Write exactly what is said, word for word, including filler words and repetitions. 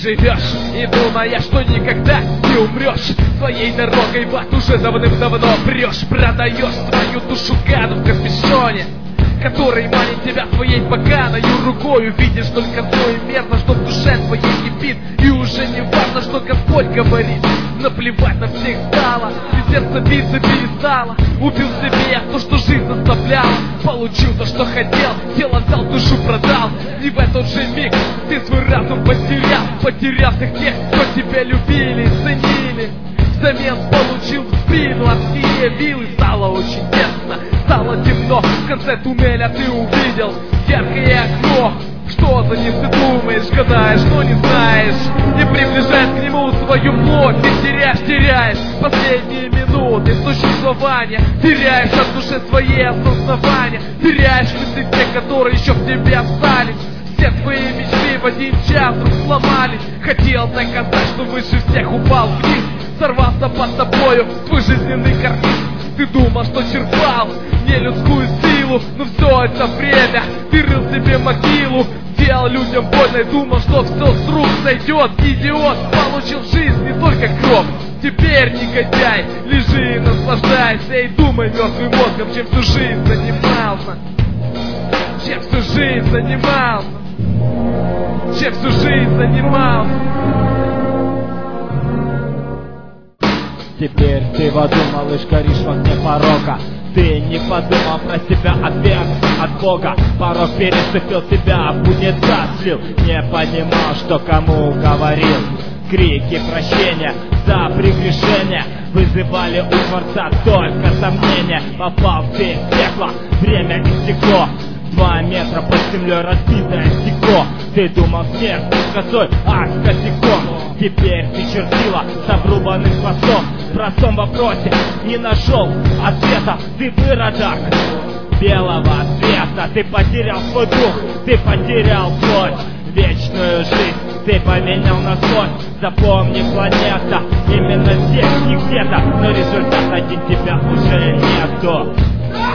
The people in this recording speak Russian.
живешь и думая, что никогда не умрешь. Своей дорогой в ад уже давным-давно прешь. Продаешь свою душу гаду в капюшоне, который манит тебя своей поганой рукою. Видишь только зло и мерно, что в душе твоей кипит. И уже не важно, что Господь говорит. Наплевать на всех стало, и сердце биться перестало. Убил себе то, что жизнь заставляла. Получил то, что хотел, тело взял, душу продал. И в этот же миг ты свой разум потерял. Потерял всех тех, кто тебя любили и ценили. Взамен получил в спину от синие вилы. Стало очень тесно, стало темно. В конце туннеля ты увидел яркое окно. Что за ним ты думаешь, гадаешь, но не знаешь. Не приближаясь к нему свою плоть, ты теряешь, теряешь последние минуты существования. Теряешь от души своей осознавания. Теряешь мысли тех, которые еще в тебе остались. Все твои мечты в один час вдруг сломались. Хотел доказать, что выше всех, упал вниз. Сорвался под тобою твой жизненный карниз. Ты думал, что черпал нелюдскую силу, но все это время ты рыл себе могилу. Делал людям больно и думал, что все с рук сойдет. Идиот, получил жизнь, не только гроб. Теперь, негодяй, лежи и наслаждайся. И думай мертвым мозгом, чем всю жизнь занимался. Чем всю жизнь занимался. Чем всю жизнь занимался. Теперь ты в аду, малыш, горишь в огне порока. Ты не подумал про себя, отверг от Бога. Порог переступил тебя, в унитаз слил. Не понимал, что кому говорил. Крики прощения за прегрешение вызывали у Творца только сомнения. Попал ты в пекло, время истекло. Два метра под землей разбитое стекло. Ты думал смерть косой, а с косяком. Теперь ты чертила с обрубанным хвостом. В простом вопросе не нашел ответа. Ты выродок белого цвета. Ты потерял свой дух, ты потерял плоть. Вечную жизнь ты поменял на злость. Запомни, планета, именно здесь и где-то. Но результат один тебя уже нету.